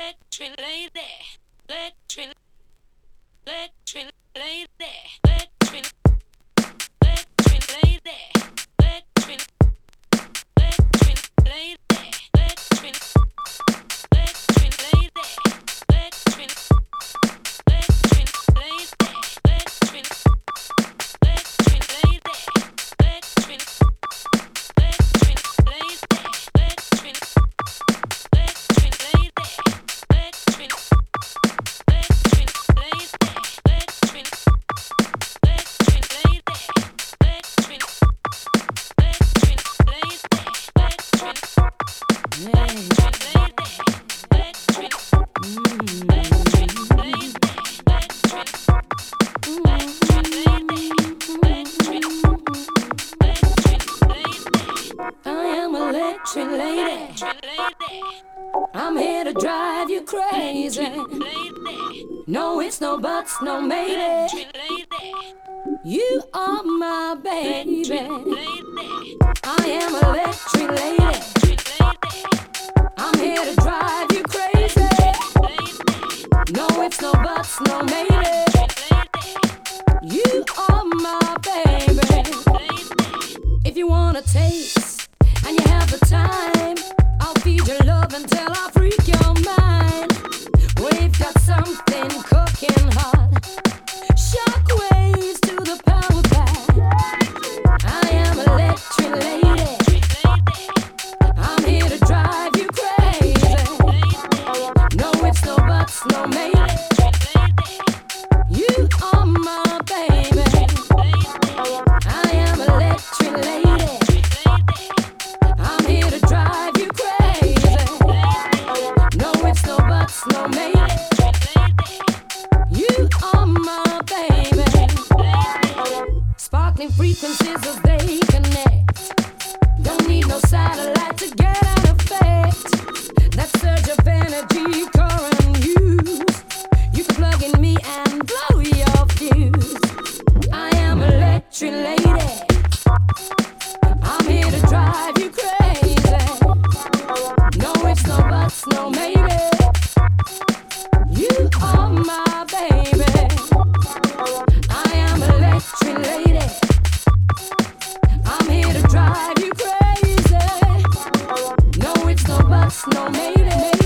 electric lady, electric, electric lady, electric, electric lady, electric, electric lady, electric, electric lady, electric, electric lady, electric, electric lady, electric, electric lady, electric. I'm here to drive you crazy. No ifs, no buts, no maybe. You are my baby. I am electric lady. I'm here to drive you crazy. No ifs, no buts, no maybe. You are my baby. If you wanna taste and you have the time, I'll feed your love until I freak your mind. We've got something cooking hot. Shockwaves to the power pack. I am electric lady. I'm here to drive you crazy. No ifs, no buts, no maybe. You are my baby. I am electric lady. I'm here to drive you crazy. No ifs, no buts, no maybe. You are my baby. Sparkling frequencies as they connect. Don't need no satellite to get an effect. That surge of energy current use. You can plug in me and blow your fuse. I am electric lady. I'm here to drive you crazy. No ifs, no buts, no maybe. You are my baby. I am electric lady. I'm here to drive you crazy. No ifs, no buts, no maybe.